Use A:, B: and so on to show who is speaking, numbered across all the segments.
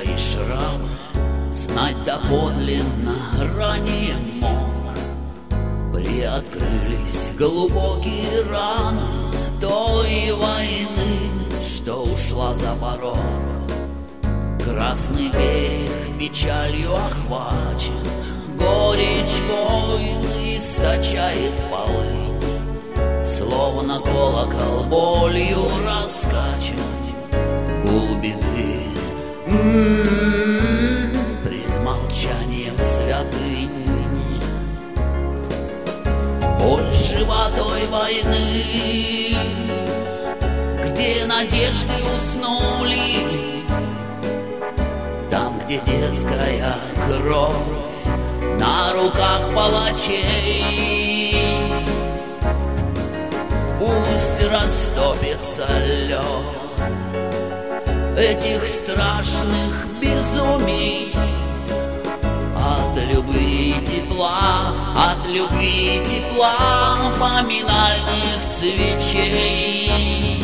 A: свои шрамы знать доподлинно ранее мог. Приоткрылись глубокие раны той войны, что ушла за порог. Красный берег печалью охвачен, горечь войн источает полынь. Словно колокол болью раскачан, гул беды пред молчанием святынь. Боль жива той войны, где надежды уснули, там, где детская кровь на руках палачей. Пусть растопится лед этих страшных безумий от любви и тепла поминальных свечей.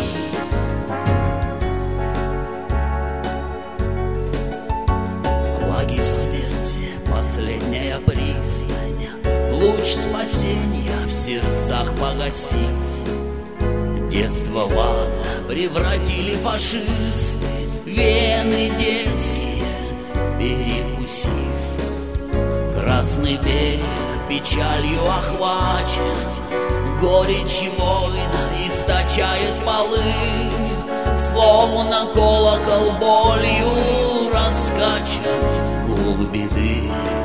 A: Лагерь смерти, последняя пристань, луч спасения в сердцах погасив. Детство в ад превратили фашисты, вены детские перекусив. Красный берег печалью охвачен, горечь война источает полынь. Словно колокол болью раскачан, гул беды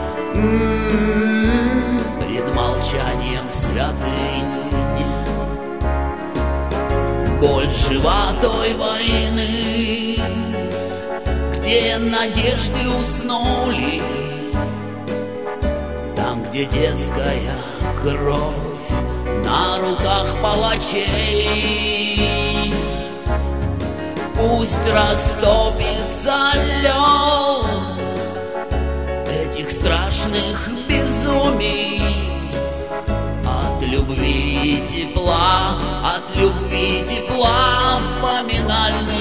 A: пред молчанием святынь. Боль жива той войны, где надежды уснули, там, где детская кровь на руках палачей. Пусть растопится лед этих страшных безумий от любви и тепла поминальных